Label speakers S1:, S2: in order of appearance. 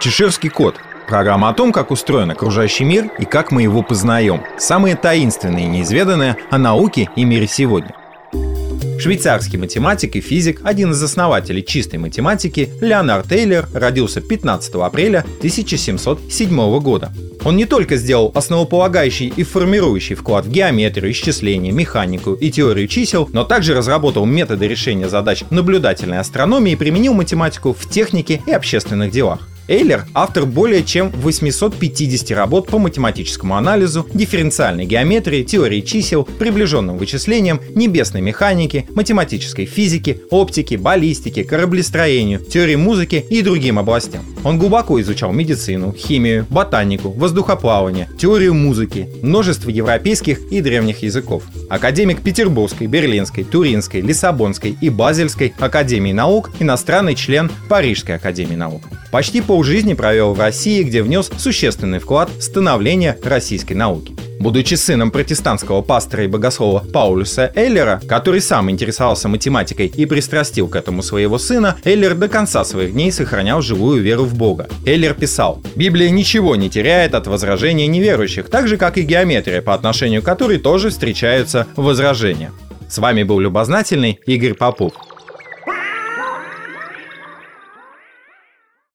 S1: Чеширский кот. Программа о том, как устроен окружающий мир и как мы его познаем. Самые таинственные и неизведанные о науке и мире сегодня. Швейцарский математик и физик, один из основателей чистой математики, Леонард Эйлер родился 15 апреля 1707 года. Он не только сделал основополагающий и формирующий вклад в геометрию, исчисление, механику и теорию чисел, но также разработал методы решения задач наблюдательной астрономии и применил математику в технике и общественных делах. Эйлер – автор более чем 850 работ по математическому анализу, дифференциальной геометрии, теории чисел, приближенным вычислениям, небесной механике, математической физике, оптике, баллистике, кораблестроению, теории музыки и другим областям. Он глубоко изучал медицину, химию, ботанику, воздухоплавание, теорию музыки, множество европейских и древних языков. Академик Петербургской, Берлинской, Туринской, Лиссабонской и Базельской академии наук, иностранный член Парижской академии наук. Почти полжизни провел в России, где внес существенный вклад в становление российской науки. Будучи сыном протестантского пастора и богослова Паулюса Эйлера, который сам интересовался математикой и пристрастил к этому своего сына, Эйлер до конца своих дней сохранял живую веру в Бога. Эйлер писал: «Библия ничего не теряет от возражения неверующих, так же, как и геометрия, по отношению к которой тоже встречаются возражения». С вами был любознательный Игорь Попов.